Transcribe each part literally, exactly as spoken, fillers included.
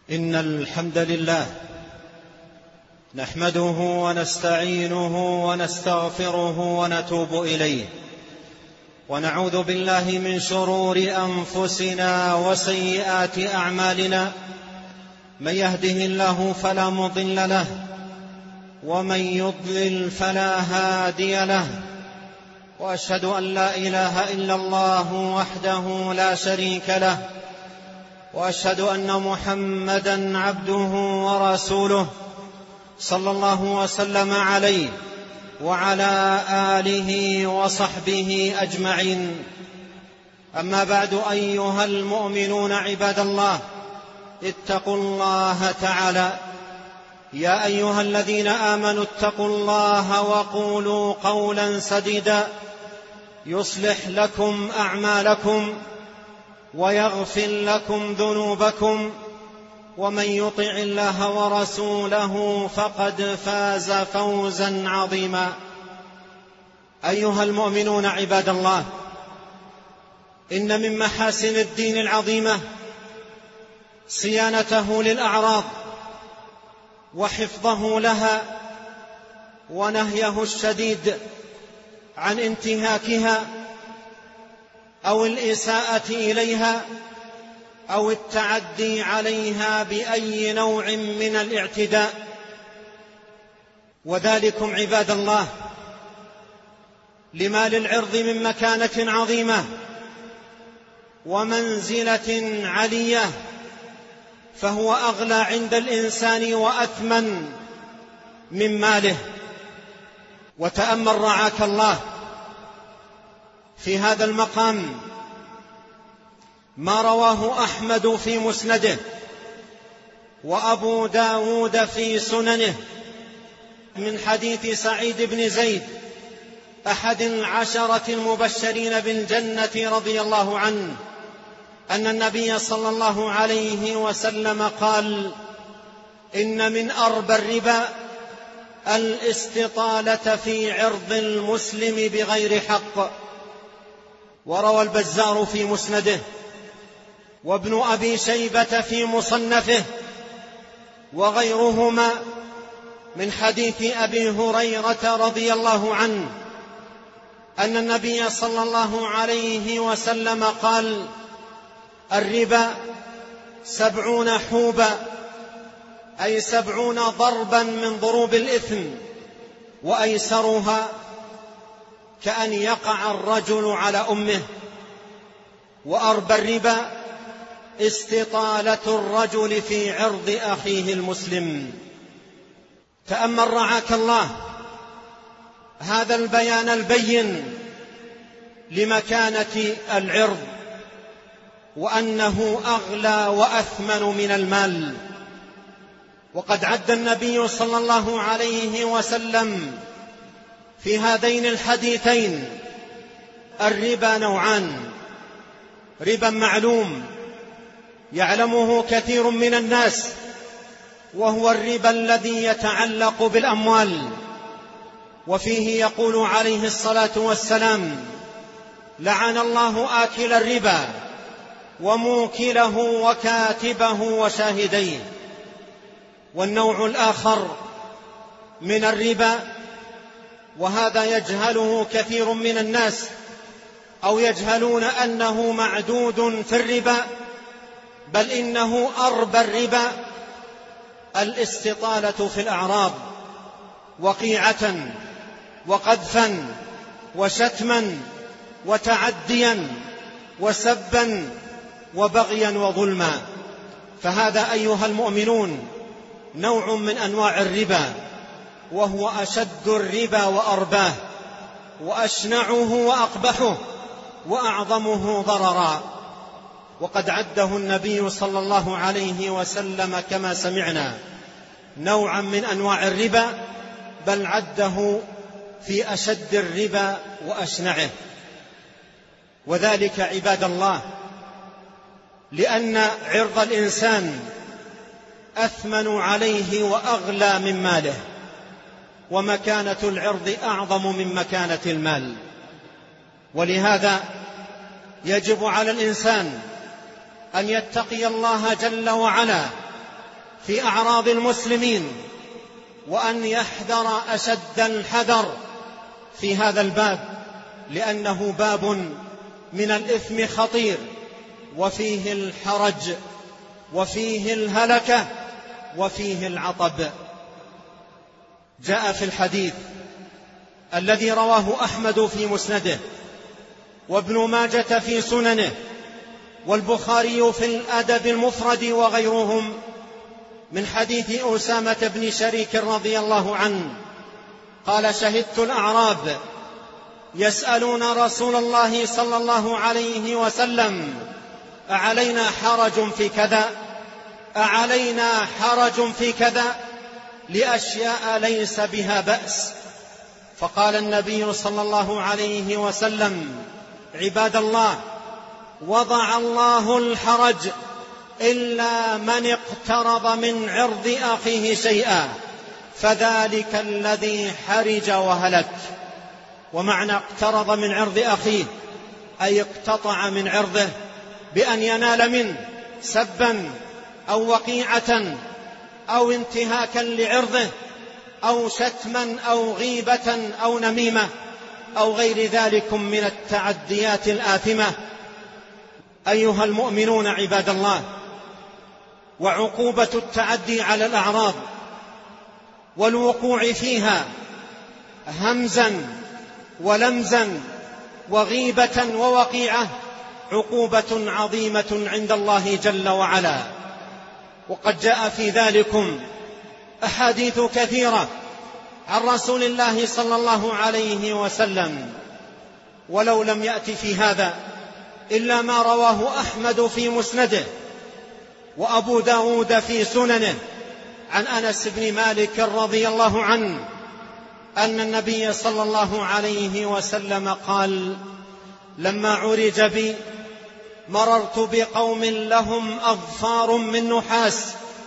إن الحمد لله نحمده ونستعينه ونستغفره ونتوب إليه، ونعوذ بالله من شرور أنفسنا وسيئات أعمالنا. من يهده الله فلا مضل له، ومن يضلل فلا هادي له، وأشهد أن لا إله إلا الله وحده لا شريك له، وأشهد أن محمدًا عبده ورسوله صلى الله وسلم عليه وعلى آله وصحبه أجمعين. أما بعد، أيها المؤمنون عباد الله، اتقوا الله تعالى. يا أيها الذين آمنوا اتقوا الله وقولوا قولا سديدا يصلح لكم أعمالكم ويغفر لكم ذنوبكم، ومن يطع الله ورسوله فقد فاز فوزا عظيما. أيها المؤمنون عباد الله، إن من محاسن الدين العظيمة صيانته للأعراض وحفظه لها، ونهيه الشديد عن انتهاكها أو الإساءة إليها أو التعدي عليها بأي نوع من الاعتداء. وذلكم عباد الله لما للعرض من مكانة عظيمة ومنزلة علية، فهو أغلى عند الإنسان وأثمن من ماله. وتأمل رعاك الله في هذا المقام ما رواه أحمد في مسنده، وأبو داود في سننه، من حديث سعيد بن زيد أحد العشرة المبشرين بالجنة رضي الله عنه، أن النبي صلى الله عليه وسلم قال: إن من أربى الربا الاستطالة في عرض المسلم بغير حق. وروى البزار في مسنده، وابن أبي شيبة في مصنفه، وغيرهما من حديث أبي هريرة رضي الله عنه أن النبي صلى الله عليه وسلم قال: الربا سبعون حوبا، أي سبعون ضربا من ضروب الإثم، وأيسرها كأن يقع الرجل على أمه. وأربى الربا استطالة الرجل في عرض أخيه المسلم. تأمل رعاك الله هذا البيان البين لمكانة العرض، وأنه أغلى وأثمن من المال. وقد عد النبي صلى الله عليه وسلم في هذين الحديثين الربا نوعان: ربا معلوم يعلمه كثير من الناس، وهو الربا الذي يتعلق بالأموال، وفيه يقول عليه الصلاة والسلام: لعن الله آكل الربا وموكله وكاتبه وشاهديه. والنوع الآخر من الربا، وهذا يجهله كثير من الناس، أو يجهلون أنه معدود في الربا، بل إنه أربى الربا الاستطالة في الأعراض، وقيعة وقذفا وشتما وتعديا وسبا وبغيا وظلما. فهذا أيها المؤمنون نوع من أنواع الربا، وهو أشد الربا وأرباه، وأشنعه وأقبحه، وأعظمه ضررا. وقد عده النبي صلى الله عليه وسلم كما سمعنا نوعا من أنواع الربا، بل عده في أشد الربا وأشنعه. وذلك عباد الله لأن عرض الإنسان أثمن عليه وأغلى من ماله، ومكانة العرض أعظم من مكانة المال. ولهذا يجب على الإنسان أن يتقي الله جل وعلا في أعراض المسلمين، وأن يحذر أشد الحذر في هذا الباب، لأنه باب من الإثم خطير، وفيه الحرج، وفيه الهلكة، وفيه العطب. جاء في الحديث الذي رواه أحمد في مسنده، وابن ماجة في سننه، والبخاري في الأدب المفرد وغيرهم، من حديث أسامة بن شريك رضي الله عنه قال: شهدت الأعراب يسألون رسول الله صلى الله عليه وسلم: أعلينا حرج في كذا؟ أعلينا حرج في كذا؟ لأشياء ليس بها بأس. فقال النبي صلى الله عليه وسلم: عباد الله، وضع الله الحرج إلا من اقترب من عرض أخيه شيئا، فذلك الذي حرج وهلك. ومعنى اقترب من عرض أخيه أي اقتطع من عرضه بأن ينال منه سبا أو وقيعة أو انتهاكا لعرضه أو شتما أو غيبة أو نميمة أو غير ذلك من التعديات الآثمة. أيها المؤمنون عباد الله، وعقوبة التعدي على الأعراض والوقوع فيها همزا ولمزا وغيبة ووقيعة عقوبة عظيمة عند الله جل وعلا، وقد جاء في ذلكم أحاديث كثيرة عن رسول الله صلى الله عليه وسلم، ولو لم يأت في هذا إلا ما رواه أحمد في مسنده وأبو داود في سننه عن أنس بن مالك رضي الله عنه أن النبي صلى الله عليه وسلم قال: لما عرج بي مررت بقوم لهم أظفار من نحاس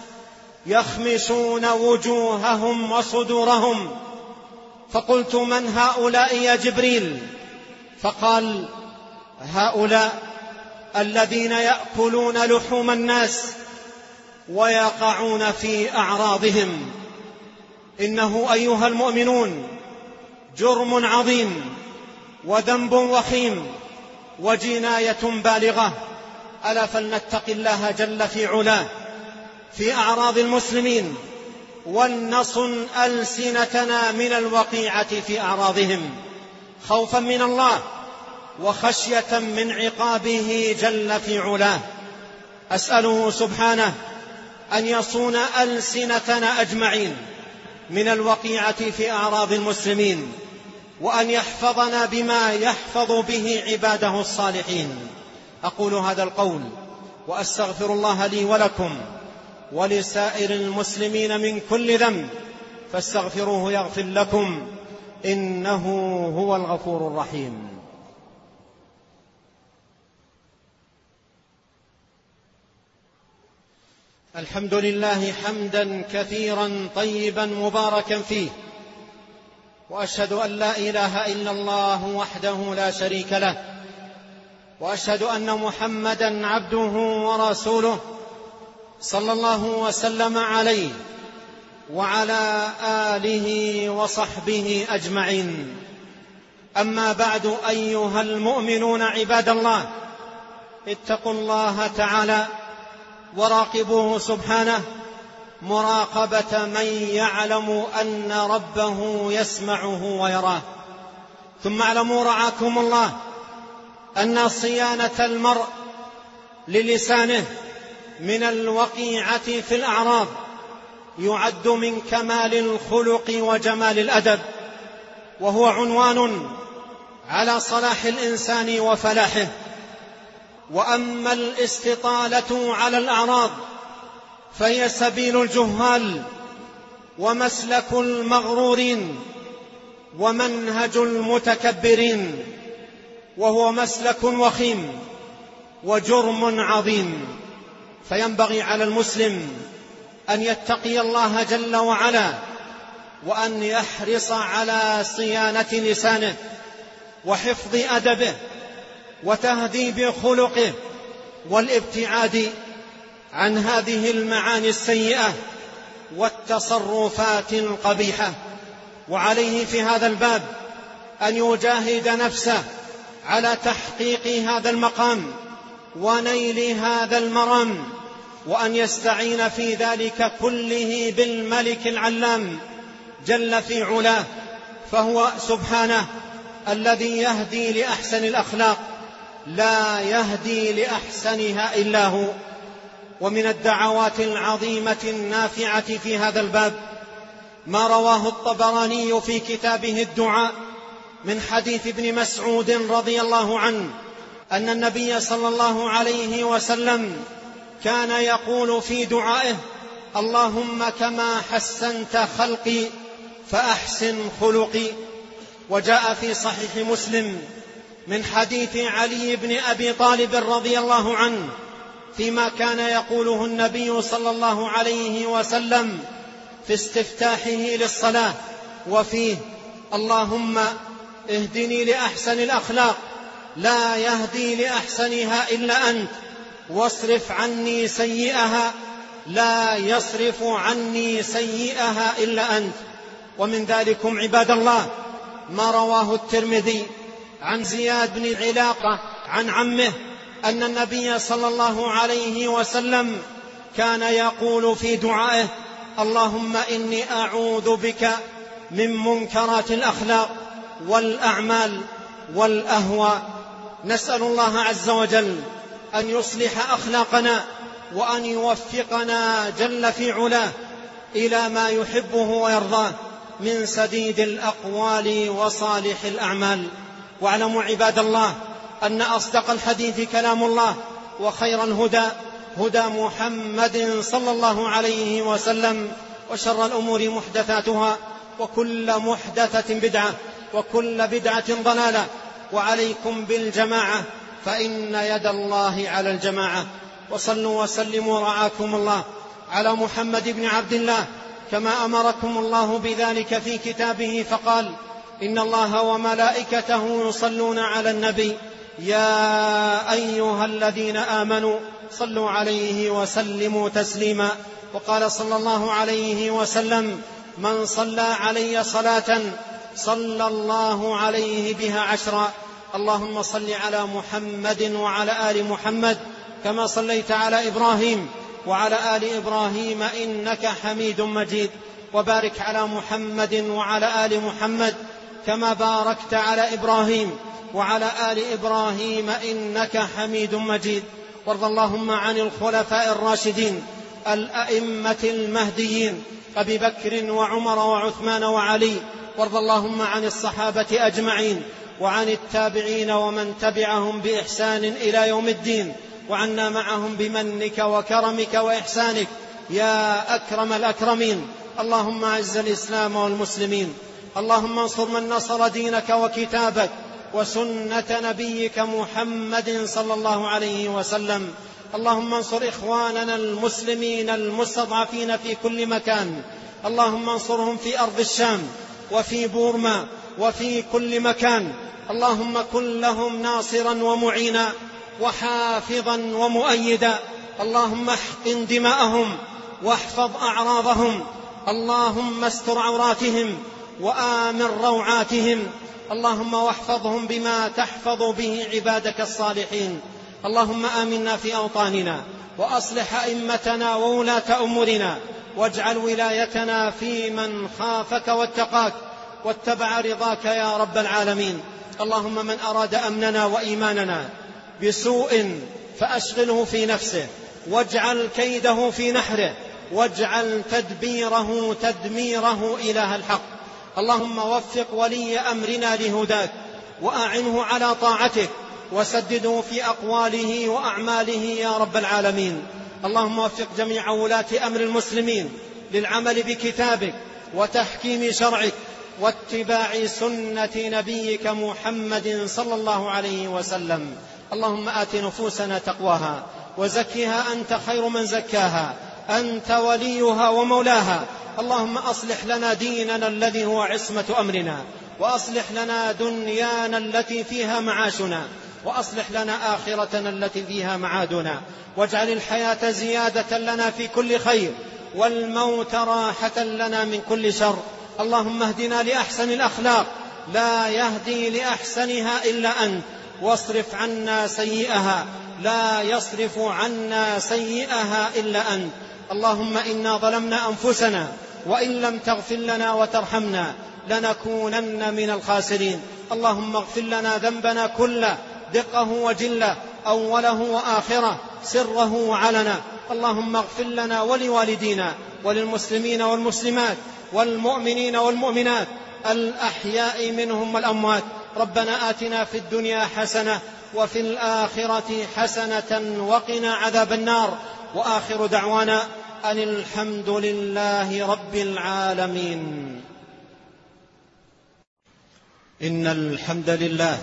يخمشون وجوههم وصدورهم، فقلت: من هؤلاء يا جبريل؟ فقال: هؤلاء الذين يأكلون لحوم الناس ويقعون في أعراضهم. إنه أيها المؤمنون جرم عظيم وذنب وخيم وجناية بالغة، ألا فلنتق الله جل في علاه في أعراض المسلمين، ولنصن ألسنتنا من الوقيعة في أعراضهم، خوفا من الله وخشية من عقابه جل في علاه. أسأله سبحانه أن يصون ألسنتنا أجمعين من الوقيعة في أعراض المسلمين، وأن يحفظنا بما يحفظ به عباده الصالحين. أقول هذا القول وأستغفر الله لي ولكم ولسائر المسلمين من كل ذنب، فاستغفروه يغفر لكم، إنه هو الغفور الرحيم. الحمد لله حمدا كثيرا طيبا مباركا فيه، وأشهد أن لا إله إلا الله وحده لا شريك له، وأشهد أن محمدا عبده ورسوله صلى الله وسلم عليه وعلى آله وصحبه أجمعين. أما بعد، أيها المؤمنون عباد الله، اتقوا الله تعالى وراقبوه سبحانه مراقبة من يعلم أن ربه يسمعه ويراه. ثم اعلموا رعاكم الله أن صيانة المرء للسانه من الوقيعة في الأعراض يعد من كمال الخلق وجمال الأدب، وهو عنوان على صلاح الإنسان وفلاحه. وأما الاستطالة على الأعراض فهي سبيل الجهال ومسلك المغرورين ومنهج المتكبرين، وهو مسلك وخيم وجرم عظيم. فينبغي على المسلم أن يتقي الله جل وعلا، وأن يحرص على صيانة لسانه وحفظ أدبه وتهذيب خلقه والابتعاد عن هذه المعاني السيئة والتصرفات القبيحة. وعليه في هذا الباب أن يجاهد نفسه على تحقيق هذا المقام ونيل هذا المرام، وأن يستعين في ذلك كله بالملك العلام جل في علاه، فهو سبحانه الذي يهدي لأحسن الأخلاق لا يهدي لأحسنها إلا هو. ومن الدعوات العظيمة النافعة في هذا الباب ما رواه الطبراني في كتابه الدعاء من حديث ابن مسعود رضي الله عنه أن النبي صلى الله عليه وسلم كان يقول في دعائه: اللهم كما حسنت خلقي فأحسن خلقي. وجاء في صحيح مسلم من حديث علي بن أبي طالب رضي الله عنه فيما كان يقوله النبي صلى الله عليه وسلم في استفتاحه للصلاة، وفيه: اللهم اهدني لأحسن الأخلاق لا يهدي لأحسنها إلا أنت، واصرف عني سيئها لا يصرف عني سيئها إلا أنت. ومن ذلكم عباد الله ما رواه الترمذي عن زياد بن علاقة عن عمه أن النبي صلى الله عليه وسلم كان يقول في دعائه: اللهم إني أعوذ بك من منكرات الأخلاق والأعمال والأهواء. نسأل الله عز وجل أن يصلح أخلاقنا وأن يوفقنا جل في علاه إلى ما يحبه ويرضاه من سديد الأقوال وصالح الأعمال. واعلموا عباد الله أن أصدق الحديث كلام الله، وخير الهدى هدى محمد صلى الله عليه وسلم، وشر الأمور محدثاتها، وكل محدثة بدعة، وكل بدعة ضلالة. وعليكم بالجماعة فإن يد الله على الجماعة. وصلوا وسلموا رعاكم الله على محمد بن عبد الله كما أمركم الله بذلك في كتابه فقال: إن الله وملائكته يصلون على النبي يا أيها الذين آمنوا صلوا عليه وسلموا تسليما. وقال صلى الله عليه وسلم: من صلى علي صلاة صلى الله عليه بها عشرا. اللهم صل على محمد وعلى آل محمد كما صليت على إبراهيم وعلى آل إبراهيم إنك حميد مجيد. وبارك على محمد وعلى آل محمد كما باركت على إبراهيم وعلى آل إبراهيم إنك حميد مجيد. وارض اللهم عن الخلفاء الراشدين الأئمة المهديين أبي بكر وعمر وعثمان وعلي. وارض اللهم عن الصحابة أجمعين وعن التابعين ومن تبعهم بإحسان إلى يوم الدين، وعنا معهم بمنك وكرمك وإحسانك يا أكرم الأكرمين. اللهم أعز الإسلام والمسلمين، اللهم انصر من نصر دينك وكتابك وسنة نبيك محمد صلى الله عليه وسلم. اللهم انصر إخواننا المسلمين المستضعفين في كل مكان، اللهم انصرهم في أرض الشام وفي بورما وفي كل مكان. اللهم كن لهم ناصرا ومعينا وحافظا ومؤيدا. اللهم احقن دماءهم واحفظ أعراضهم. اللهم استر عوراتهم وآمن روعاتهم. اللهم واحفظهم بما تحفظ به عبادك الصالحين. اللهم آمنا في أوطاننا وأصلح أئمتنا وولاة أمورنا، واجعل ولايتنا في من خافك واتقاك واتبع رضاك يا رب العالمين. اللهم من أراد أمننا وإيماننا بسوء فأشغله في نفسه، واجعل كيده في نحره، واجعل تدبيره تدميره إله الحق. اللهم وفق ولي أمرنا لهداك وأعنه على طاعتك، وسدده في أقواله وأعماله يا رب العالمين. اللهم وفق جميع ولاة أمر المسلمين للعمل بكتابك وتحكيم شرعك واتباع سنة نبيك محمد صلى الله عليه وسلم. اللهم آت نفوسنا تقواها وزكها أنت خير من زكاها، أنت وليها ومولاها. اللهم أصلح لنا ديننا الذي هو عصمة أمرنا، وأصلح لنا دنيانا التي فيها معاشنا، وأصلح لنا آخرتنا التي فيها معادنا، واجعل الحياة زيادة لنا في كل خير والموت راحة لنا من كل شر. اللهم اهدنا لأحسن الأخلاق لا يهدي لأحسنها إلا أنت، واصرف عنا سيئها لا يصرف عنا سيئها إلا أنت. اللهم إنا ظلمنا أنفسنا وإن لم تغفر لنا وترحمنا لنكونن من الخاسرين. اللهم اغفر لنا ذنبنا كله دقه وجله، أوله وآخره، سره وعلنا. اللهم اغفر لنا ولوالدينا وللمسلمين والمسلمات والمؤمنين والمؤمنات الأحياء منهم والأموات. ربنا آتنا في الدنيا حسنة وفي الآخرة حسنة وقنا عذاب النار. وآخر دعوانا أن الحمد لله رب العالمين. إن الحمد لله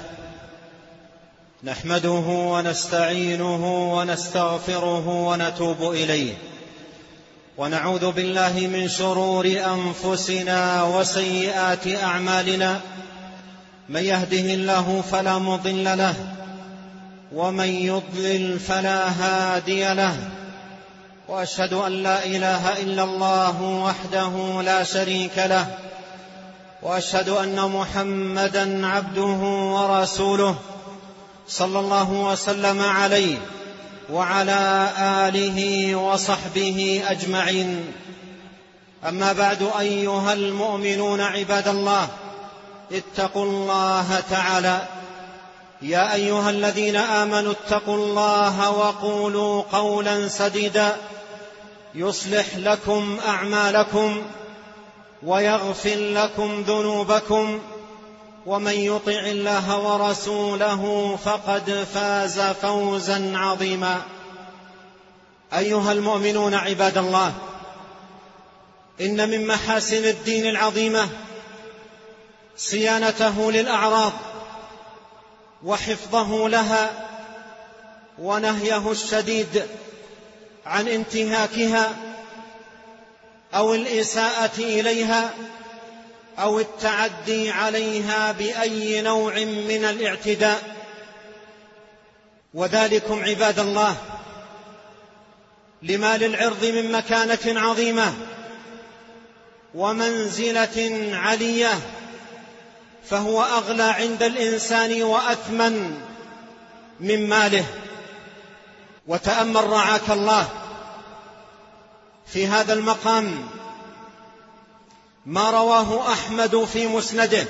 نحمده ونستعينه ونستغفره ونتوب إليه، ونعوذ بالله من شرور أنفسنا وسيئات أعمالنا. من يهده الله فلا مضل له، ومن يضلل فلا هادي له، وأشهد أن لا إله إلا الله وحده لا شريك له، وأشهد أن محمدا عبده ورسوله صلى الله وسلم عليه وعلى آله وصحبه أجمعين. أما بعد، أيها المؤمنون عباد الله، اتقوا الله تعالى. يا أيها الذين آمنوا اتقوا الله وقولوا قولا سديدا يصلح لكم أعمالكم ويغفر لكم ذنوبكم، ومن يطع الله ورسوله فقد فاز فوزا عظيما. أيها المؤمنون عباد الله، إن من محاسن الدين العظيمة صيانته للأعراض وحفظه لها، ونهيه الشديد عن انتهاكها أو الإساءة إليها أو التعدي عليها بأي نوع من الاعتداء. وذلكم عباد الله لما للعرض من مكانة عظيمة ومنزلة علية، فهو أغلى عند الإنسان وأثمن من ماله. وتأمل رعاك الله في هذا المقام ما رواه أحمد في مسنده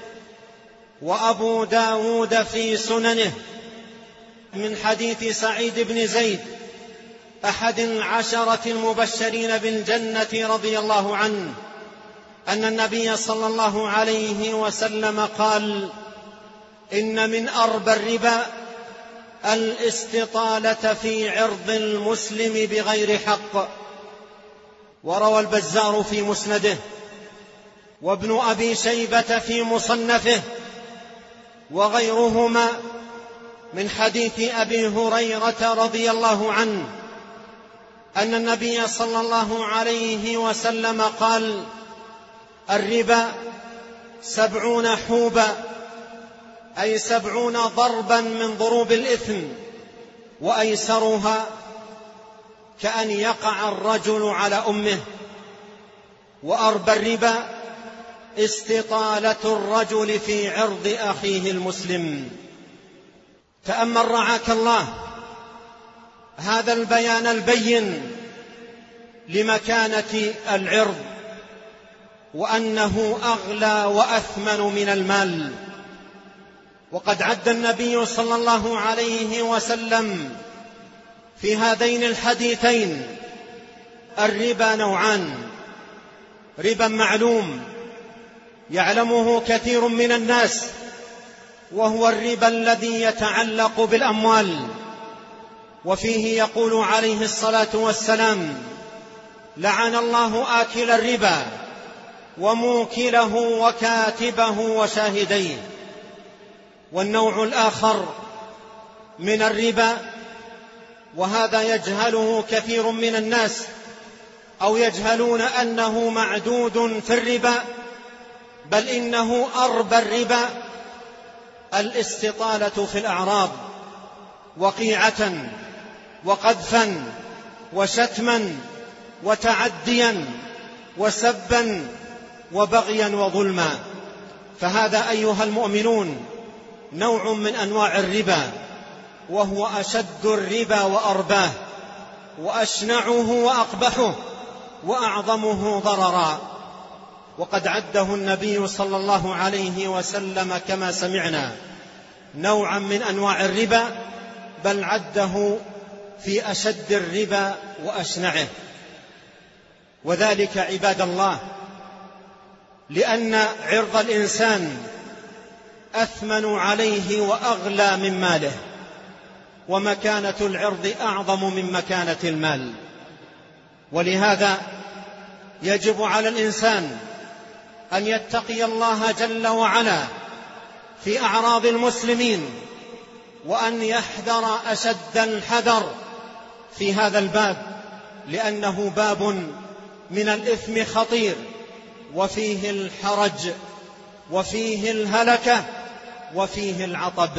وأبو داود في سننه من حديث سعيد بن زيد أحد العشرة المبشرين بالجنة رضي الله عنه أن النبي صلى الله عليه وسلم قال: إن من أربى الربا الاستطالة في عرض المسلم بغير حق. وروى البزار في مسنده وابن أبي شيبة في مصنفه وغيرهما من حديث أبي هريرة رضي الله عنه أن النبي صلى الله عليه وسلم قال: الربا سبعون حوبا، أي سبعون ضربا من ضروب الإثم، وأيسرها كأن يقع الرجل على أمه. وأربى الربا استطالة الرجل في عرض أخيه المسلم. تأمل رعاك الله هذا البيان البين لمكانة العرض، وأنه أغلى وأثمن من المال. وقد عد النبي صلى الله عليه وسلم في هذين الحديثين الربا نوعان: ربا معلوم يعلمه كثير من الناس، وهو الربا الذي يتعلق بالأموال، وفيه يقول عليه الصلاة والسلام: لعن الله آكل الربا وموكله وكاتبه وشاهديه. والنوع الآخر من الربا، وهذا يجهله كثير من الناس أو يجهلون أنه معدود في الربا، بل إنه أربى الربا، الاستطالة في الأعراض وقيعة وقذفا وشتما وتعديا وسبا وبغيا وظلما. فهذا أيها المؤمنون نوع من أنواع الربا، وهو أشد الربا وأرباه، وأشنعه وأقبحه، وأعظمه ضررا. وقد عده النبي صلى الله عليه وسلم كما سمعنا نوعا من أنواع الربا، بل عده في أشد الربا وأشنعه. وذلك عباد الله لأن عرض الإنسان أثمن عليه وأغلى من ماله، ومكانة العرض أعظم من مكانة المال. ولهذا يجب على الإنسان أن يتقي الله جل وعلا في أعراض المسلمين، وأن يحذر أشد الحذر في هذا الباب، لأنه باب من الإثم خطير، وفيه الحرج، وفيه الهلكة، وفيه العطب.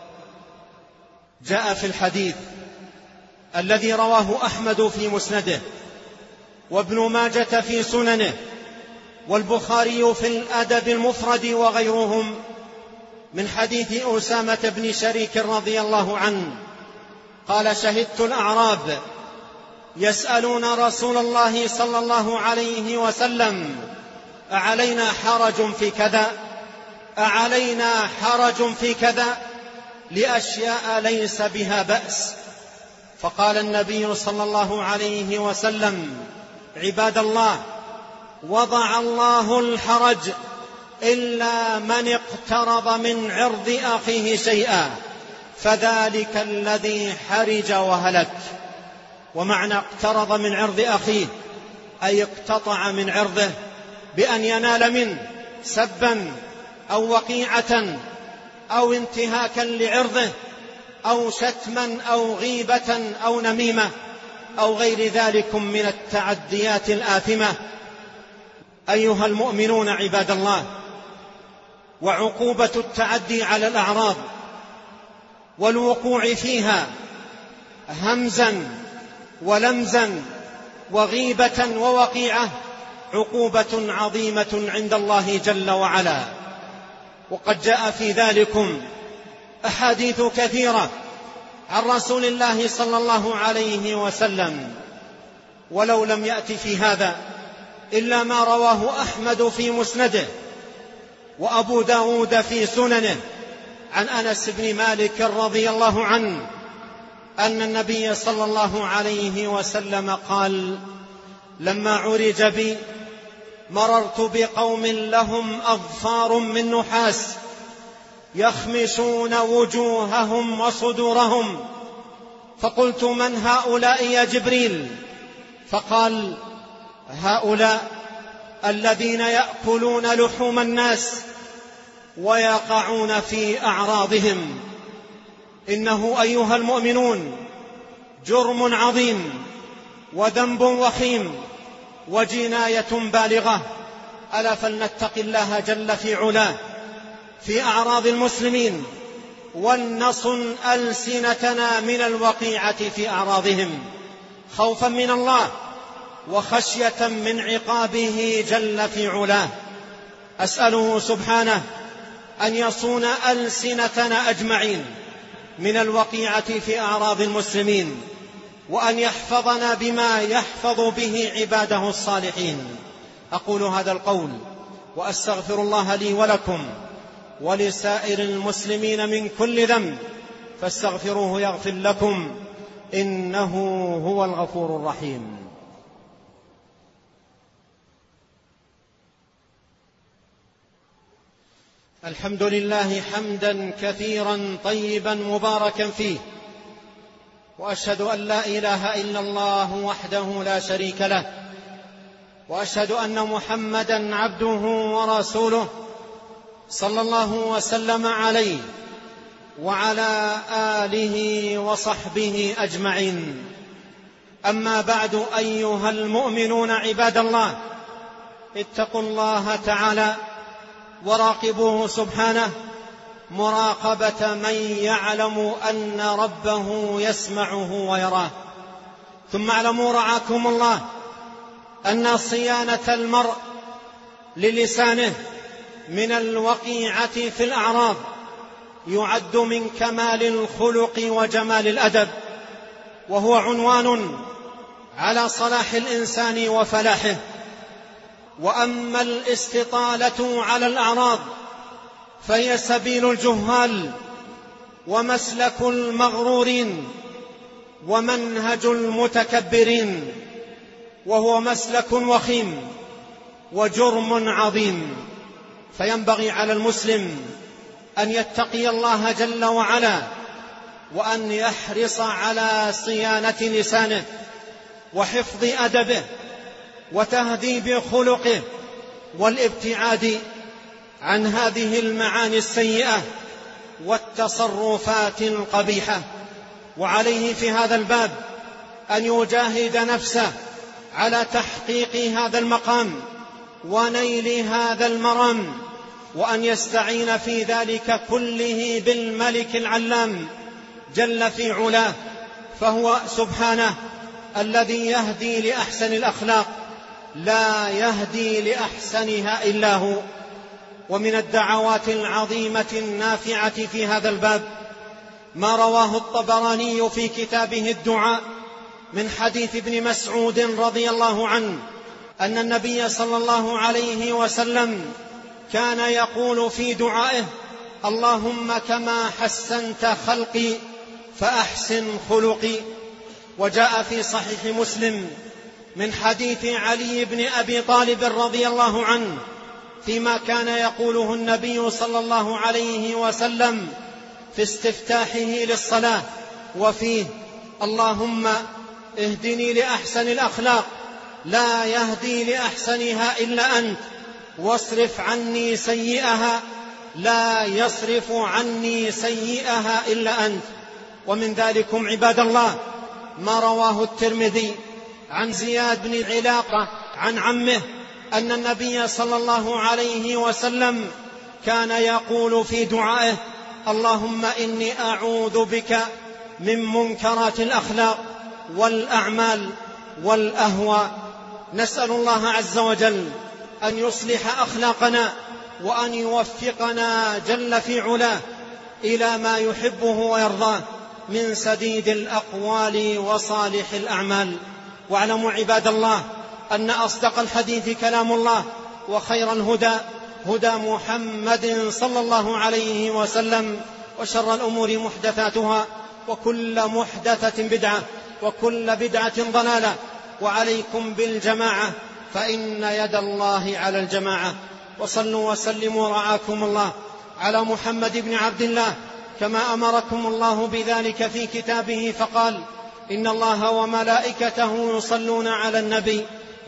جاء في الحديث الذي رواه أحمد في مسنده، وابن ماجة في سننه، والبخاري في الأدب المفرد وغيرهم، من حديث أسامة بن شريك رضي الله عنه قال: شهدت الأعراب يسألون رسول الله صلى الله عليه وسلم: أعلينا حرج في كذا؟ أعلينا حرج في كذا؟ لأشياء ليس بها بأس. فقال النبي صلى الله عليه وسلم: عباد الله، وضع الله الحرج إلا من اقترض من عرض أخيه شيئا، فذلك الذي حرج وهلك. ومعنى اقترض من عرض أخيه أي اقتطع من عرضه بأن ينال منه سبا أو وقيعة أو انتهاكا لعرضه أو شتما أو غيبة أو نميمة أو غير ذلك من التعديات الآثمة. أيها المؤمنون عباد الله، وعقوبة التعدي على الأعراض والوقوع فيها همزا ولمزا وغيبة ووقيعة عقوبة عظيمة عند الله جل وعلا. وقد جاء في ذلكم أحاديث كثيرة عن رسول الله صلى الله عليه وسلم، ولو لم يأت في هذا إلا ما رواه أحمد في مسنده، وأبو داود في سننه، عن أنس بن مالك رضي الله عنه أن النبي صلى الله عليه وسلم قال: لما عرج بي مررت بقوم لهم أظفار من نحاس يخمشون وجوههم وصدورهم، فقلت: من هؤلاء يا جبريل؟ فقال: هؤلاء الذين يأكلون لحوم الناس ويقعون في أعراضهم. إنه أيها المؤمنون جرم عظيم وذنب وخيم وجناية بالغة، ألا فلنتق الله جل في علاه في أعراض المسلمين، ولنصن ألسنتنا من الوقيعة في أعراضهم، خوفا من الله وخشية من عقابه جل في علاه. أسأله سبحانه أن يصون ألسنتنا أجمعين من الوقيعة في أعراض المسلمين، وأن يحفظنا بما يحفظ به عباده الصالحين. أقول هذا القول وأستغفر الله لي ولكم ولسائر المسلمين من كل ذنب، فاستغفروه يغفر لكم، إنه هو الغفور الرحيم. الحمد لله حمدا كثيرا طيبا مباركا فيه، وأشهد أن لا إله إلا الله وحده لا شريك له، وأشهد أن محمدا عبده ورسوله صلى الله وسلم عليه وعلى آله وصحبه أجمعين. أما بعد، أيها المؤمنون عباد الله، اتقوا الله تعالى وراقبوه سبحانه مراقبة من يعلم أن ربه يسمعه ويراه. ثم اعلموا رعاكم الله أن صيانة المرء للسانه من الوقيعة في الأعراض يعد من كمال الخلق وجمال الأدب، وهو عنوان على صلاح الإنسان وفلاحه. وأما الاستطالة على الأعراض فهي سبيل الجهال ومسلك المغرورين ومنهج المتكبرين، وهو مسلك وخيم وجرم عظيم. فينبغي على المسلم أن يتقي الله جل وعلا، وأن يحرص على صيانة لسانه وحفظ أدبه وتهذيب خلقه والابتعاد عن هذه المعاني السيئة والتصرفات القبيحة. وعليه في هذا الباب أن يجاهد نفسه على تحقيق هذا المقام ونيل هذا المرام، وأن يستعين في ذلك كله بالملك العلام جل في علاه، فهو سبحانه الذي يهدي لأحسن الأخلاق، لا يهدي لأحسنها إلا هو. ومن الدعوات العظيمة النافعة في هذا الباب ما رواه الطبراني في كتابه الدعاء من حديث ابن مسعود رضي الله عنه أن النبي صلى الله عليه وسلم كان يقول في دعائه: اللهم كما حسنت خلقي فأحسن خلقي. وجاء في صحيح مسلم من حديث علي بن أبي طالب رضي الله عنه فيما كان يقوله النبي صلى الله عليه وسلم في استفتاحه للصلاة، وفيه: اللهم اهدني لأحسن الأخلاق لا يهدي لأحسنها إلا أنت، واصرف عني سيئها لا يصرف عني سيئها إلا أنت. ومن ذلكم عباد الله ما رواه الترمذي عن زياد بن علاقة عن عمه أن النبي صلى الله عليه وسلم كان يقول في دعائه: اللهم إني أعوذ بك من منكرات الأخلاق والأعمال والأهواء. نسأل الله عز وجل أن يصلح أخلاقنا وأن يوفقنا جل في علاه إلى ما يحبه ويرضاه من سديد الأقوال وصالح الأعمال. واعلموا عباد الله أن أصدق الحديث كلام الله، وخير الهدى هدى محمد صلى الله عليه وسلم، وشر الأمور محدثاتها، وكل محدثة بدعة، وكل بدعة ضلالة. وعليكم بالجماعة فإن يد الله على الجماعة. وصلوا وسلموا رعاكم الله على محمد بن عبد الله كما أمركم الله بذلك في كتابه، فقال: إن الله وملائكته يصلون على النبي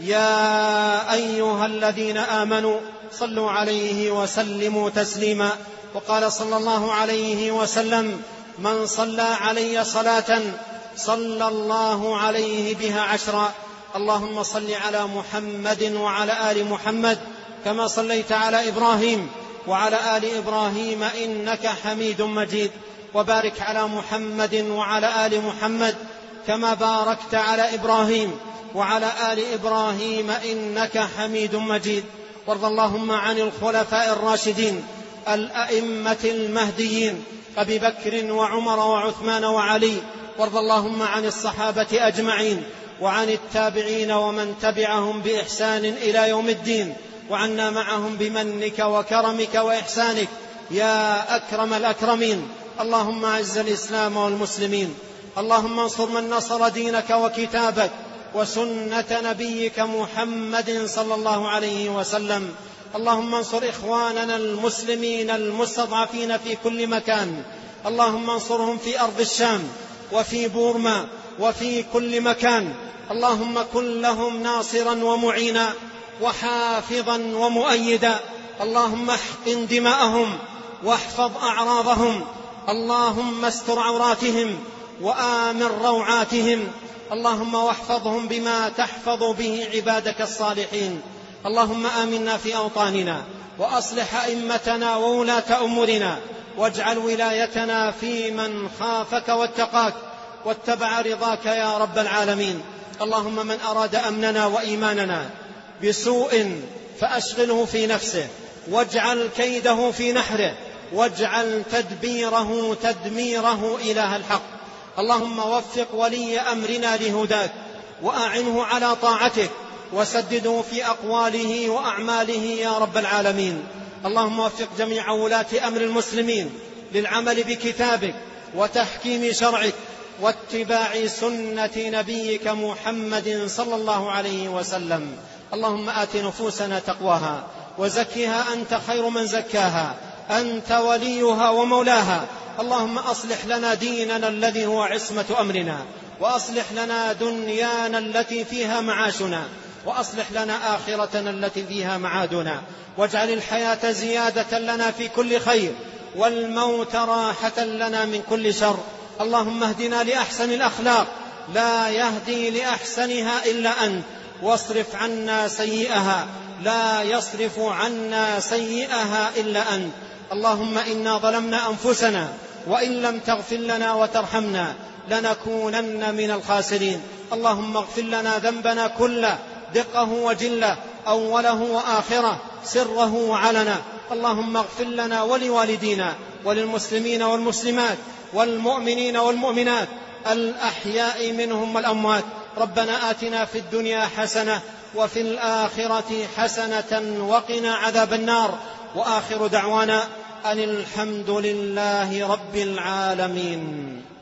يا أيها الذين آمنوا صلوا عليه وسلموا تسليما. وقال صلى الله عليه وسلم: من صلى علي صلاة صلى الله عليه بها عشرا. اللهم صل على محمد وعلى آل محمد كما صليت على إبراهيم وعلى آل إبراهيم إنك حميد مجيد. وبارك على محمد وعلى آل محمد كما باركت على إبراهيم وعلى آل إبراهيم إنك حميد مجيد. وارض اللهم عن الخلفاء الراشدين الأئمة المهديين أبي بكر وعمر وعثمان وعلي. وارض اللهم عن الصحابة أجمعين وعن التابعين ومن تبعهم بإحسان إلى يوم الدين، وعنا معهم بمنك وكرمك وإحسانك يا أكرم الأكرمين. اللهم أعز الإسلام والمسلمين، اللهم انصر من نصر دينك وكتابك وسنة نبيك محمد صلى الله عليه وسلم. اللهم انصر إخواننا المسلمين المستضعفين في كل مكان، اللهم انصرهم في أرض الشام وفي بورما وفي كل مكان. اللهم كن لهم ناصرا ومعينا وحافظا ومؤيدا. اللهم احقن دماءهم واحفظ أعراضهم. اللهم استر عوراتهم وآمن روعاتهم. اللهم واحفظهم بما تحفظ به عبادك الصالحين. اللهم آمنا في أوطاننا وأصلح أئمتنا وولاة أمورنا واجعل ولايتنا في من خافك واتقاك واتبع رضاك يا رب العالمين. اللهم من أراد أمننا وإيماننا بسوء فأشغله في نفسه، واجعل كيده في نحره، واجعل تدبيره تدميره إله الحق. اللهم وفق ولي أمرنا لهداك، وأعنه على طاعتك، وسدده في أقواله وأعماله يا رب العالمين. اللهم وفق جميع ولاة أمر المسلمين للعمل بكتابك وتحكيم شرعك واتباع سنة نبيك محمد صلى الله عليه وسلم. اللهم آت نفوسنا تقواها وزكها أنت خير من زكاها، أنت وليها ومولاها. اللهم أصلح لنا ديننا الذي هو عصمة أمرنا، وأصلح لنا دنيانا التي فيها معاشنا، وأصلح لنا آخرتنا التي فيها معادنا، واجعل الحياة زيادة لنا في كل خير، والموت راحة لنا من كل شر. اللهم اهدنا لأحسن الأخلاق، لا يهدي لأحسنها إلا أنت، واصرف عنا سيئها، لا يصرف عنا سيئها إلا أنت. اللهم إنا ظلمنا أنفسنا، وإن لم تغفر لنا وترحمنا لنكونن من الخاسرين. اللهم اغفر لنا ذنبنا كله، دقه وجله، أوله وآخره، سره وعلنا. اللهم اغفر لنا ولوالدينا وللمسلمين والمسلمات والمؤمنين والمؤمنات الأحياء منهم والأموات. ربنا آتنا في الدنيا حسنة وفي الآخرة حسنة وقنا عذاب النار. وآخر دعوانا أن الحمد لله رب العالمين.